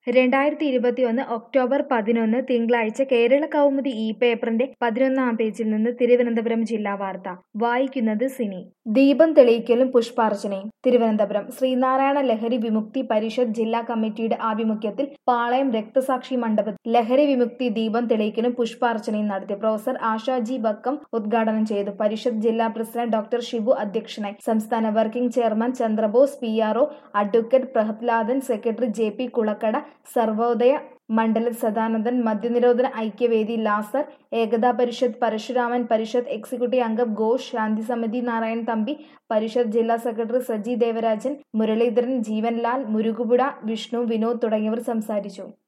2021 October 11 തിങ്കളാഴ്ച കേരള കൗമുദി പേപ്പറിന്റെ 11-ാം പേജിൽ നിന്ന് തിരുവനന്തപുരം ജില്ലാ വാർത്ത വായിക്കുന്നത് സിനി. ദീപം തെളിയിക്കലും പുഷ്പാർച്ചനയും. തിരുവനന്തപുരം ശ്രീനാരായണ ലഹരി വിമുക്തി പരിഷത്ത് ജില്ലാ കമ്മിറ്റിയുടെ ആഭിമുഖ്യത്തിൽ പാളയം രക്തസാക്ഷി മണ്ഡപത്തിൽ ലഹരി വിമുക്തി ദീപം തെളിയിക്കലും പുഷ്പാർച്ചനയും നടത്തി. പ്രൊഫസർ ആശ ജി ബക്കം ഉദ്ഘാടനം ചെയ്തു. പരിഷത്ത് ജില്ലാ പ്രസിഡന്റ് ഡോക്ടർ ഷിബു അധ്യക്ഷനായി. സംസ്ഥാന working chairman Chandrabose, PRO advocate Prahladan, secretary JP Kulakkada, Sarvodaya Mandalam Sadanandan, Madyanirodhana Aikyavedi Lazar, Ekta Parishad Parasuraman, Parishad executive അംഗം ഘോഷ്, ശാന്തിസമിതി നാരായൺ തമ്പി, പരിഷത്ത് ജില്ലാ സെക്രട്ടറി സജി ദേവരാജൻ, മുരളീധരൻ, ജീവൻലാൽ, മുരുകുപുഴ, വിഷ്ണു, വിനോദ് തുടങ്ങിയവർ സംസാരിച്ചു.